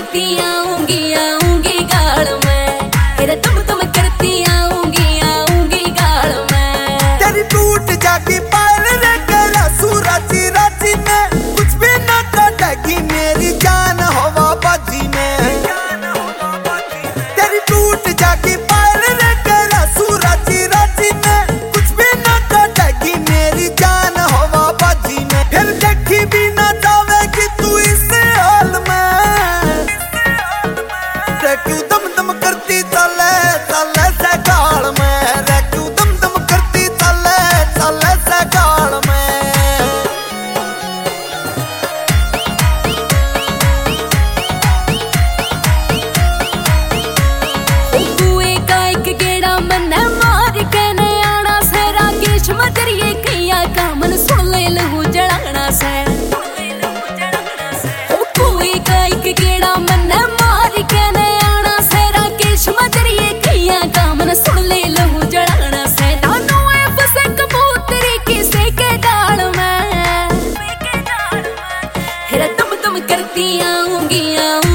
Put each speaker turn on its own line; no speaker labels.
करती आऊंगी आऊंगी गाल में, तेरे तुम करती आऊंगी आऊंगी गाल में।
तेरी टूट जागी पायल रे गला सूरजी राजी में, कुछ भी न काटेगी मेरी जान हवा बाजी में। तेरी टूट जागी पायल रे गला सूरजी राजी में, कुछ भी न काटेगी मेरी जान हवा बाजी में। फिर देखी भी न जावेगी तू इस हाल में, रे क्यों दम दम करती चले चले से गाल में, रे क्यों दम दम करती चले चले से गाल में।
कुएं का एक गेड़ा मन्ने मार के ने आना से, राकेश मदरिए कैया का मन सुन ले लहू जड़ाना से। कुएं का एक गेड़ा मन्ने मार के ने आना से, राकेश मदरिए कैया का मन सुन ले लहू जड़ाना से। नानू है फसे कबूतरी किसे के डाल में, फिर तुम करती आऊंगी आऊंगी